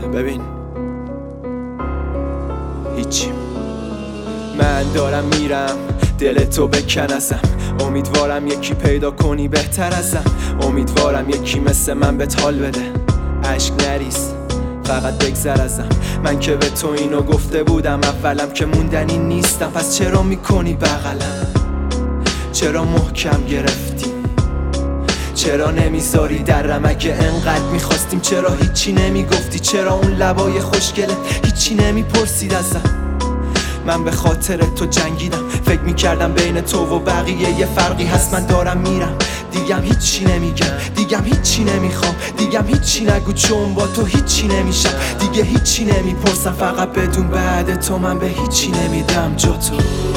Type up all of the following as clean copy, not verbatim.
ببین هیچی، من دارم میرم، دلتو بکن ازم. امیدوارم یکی پیدا کنی بهتر ازم. امیدوارم یکی مثل من بهت حال بده. عشق نریز، فقط بگذر ازم. من که به تو اینو گفته بودم اولم که موندنی نیستم. پس چرا میکنی بغلم؟ چرا محکم گرفتی؟ چرا نمیذاری درم اگه انقدر میخواستیم؟ چرا هیچی نمیگفتی؟ چرا اون لبای خوشگلت هیچی نمیپرسید ازم؟ من به خاطر تو جنگیدم، فکر میکردم بین تو و بقیه یه فرقی هست. من دارم میرم، دیگم هیچی نمیگم، دیگم هیچی نمیخوام، دیگم هیچی نگو چون با تو هیچی نمیشم. دیگه هیچی نمیپرسم، فقط بدون بعد تو من به هیچی نمیدم جا تو.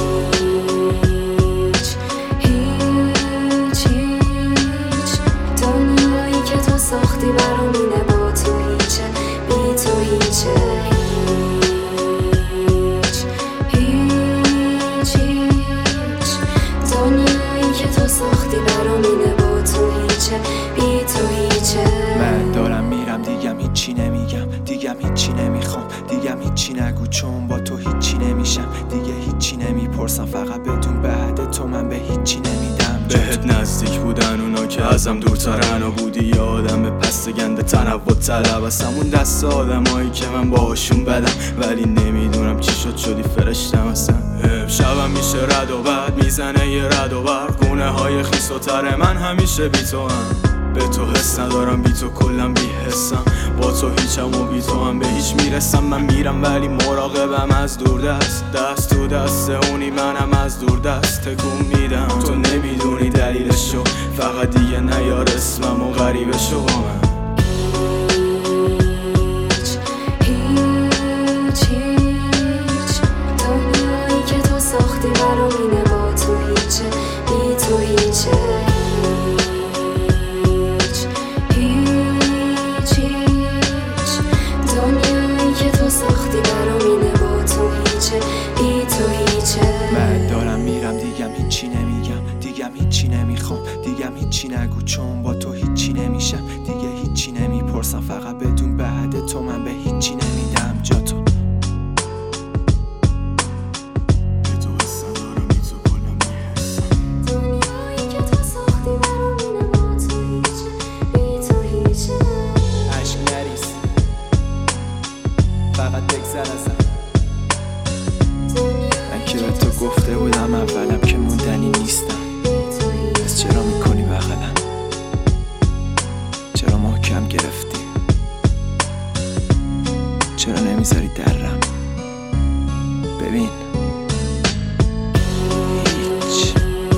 دنیایی که تو ساختی برام اینه، با تو هیچه، بی تو هیچه. ساختی برام اینه، با تو هیچه، بی تو هیچه. من دارم میرم، دیگم هیچی نمیگم، دیگم هیچی نمیخوام، دیگم هیچی نگو چون با تو هیچی نمیشم. دیگه هیچی نمیپرسم، فقط بدون بعد تو من به هیچی نمیدم. بهت نزدیک بودن اونا که ازم دورترن و بودی یه آدم پست گنده تنوع طلب. از همون دست آدمایی که من باهاشون بدم، ولی نمیدونم چی شد شدی فرشتم اصلا. شبم میشه رد و بعد میزنه یه رد و برق، گونه های خیس و تر من همیشه بی تو هم. به تو حس ندارم، بی تو کلم بی حسم. با تو هیچم و بی تو هم به هیچ میرسم. من میرم ولی مراقبم از دور دست، دست تو دست اونی منم از دور دست تکون میدم. تو نمیدونی دلیلشو، فقط دیگه نیار اسمم و غریبه شو با من. دنیایی که تو ساختی برام اینه، با تو هیچه، بی تو هیچه. دنیایی که تو ساختی برام اینه، با تو هیچه، بی تو هیچه. من دارم میرم، دیگم هیچی نمیگم، دیگم هیچی نمیخوام، دیگم هیچی نگو چون با تو هیچی نمیشم. دیگه هیچی نمیپرسم، فقط بدون بعد تو من به هیچی نمیدم جا تو. دنیایی که تو ساختی برام اینه، با تو هیچه، بی تو هیچه. عشق نریز، فقط بگذر ازم. من که به تو گفته بودم اولم که موندنی نیستم. پس چرا میکنی بغلم؟ چرا محکم گرفتی؟ چرا نمیذاری درم؟ ببین هیچ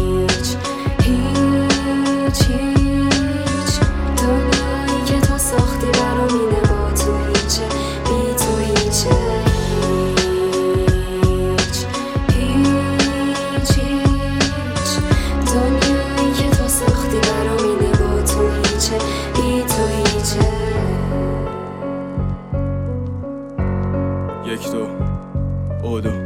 دنیایی که تو ساختی برام اینه، با تو هیچه، بی تو هیچه. دنیایی که تو ساختی برام اینه، با تو هیچه، بی تو هیچه. 1 2 اودو